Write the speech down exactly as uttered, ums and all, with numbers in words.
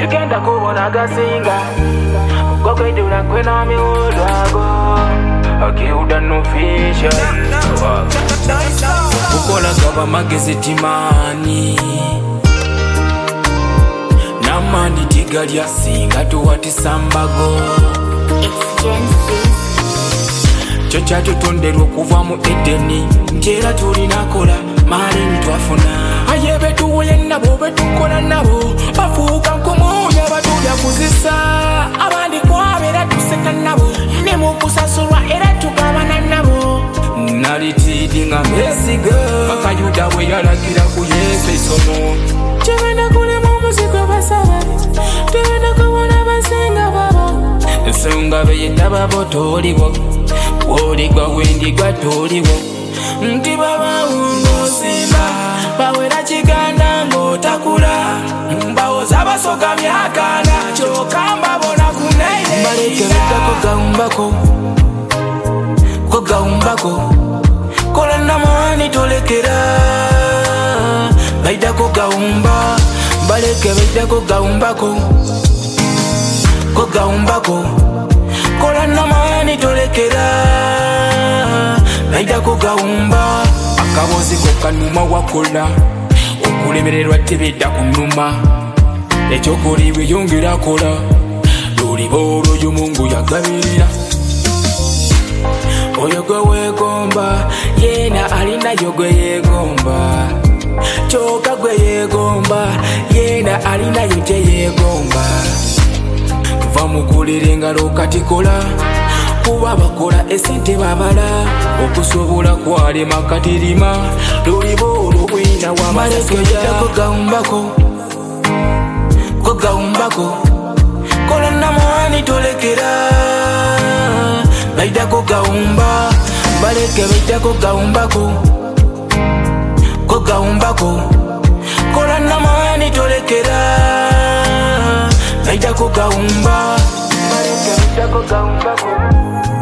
Sikenda kubona gasinga Gokwedula kwena miudwago Akiuda no fisha Kukola gaba magezi timani Namani tigali asinga tuwati sambago It's Genesis. Chocha tutonderwa kuva mu Edeni Njera tulinakola mali nitwafuna Ayebe tuwuye nabo betukola nabo Bafuuka nkumuya batulya kuzisa Abandi kwabera tuseka nabo Ne mu kusasulwa era tugabana nabo Nalitidi nga mesiga Bakayuda bwe yalagira ku Yesu isomo Kyebenda kulema omuziko basaba Tebenda kubona basenga babo Ensonga beyita babo toliwo Woligwa wendigwa toliwo Nti babawungo simba Bawera kiganda ng'otakula Mbawoza basoga myakana Kyokamba bona kuneire Mbaleke biddako gawumbako Ko gawumbako Kola namani tolekera Baidako gawumba Mbaleke biddako gawumbako Ko gawumbako Kola namani tolekera Naida kugawumba Akabozi kokanuma wakola Okulemererwa tebedda kunuma Ekyokoli weyongera kola Lulibolo y'Omungu yagabirira Oyo gwe weegomba Yena alinayo gwe yeegomba Kyokka gwe yeegomba Yena alinayo gye yeegomba Va mukulire engalo katikola Kuba bakola esente babala Okusobola kwalema katirima Lulibolo bwina wamasasula Ko gawumbako Ko gawumbako Kola namani tolekera Baidako gawumba Baleke baidako gawumbako Ko gawumbako Kola namani tolekera Baidako gawumba Baleke baidako gawumbako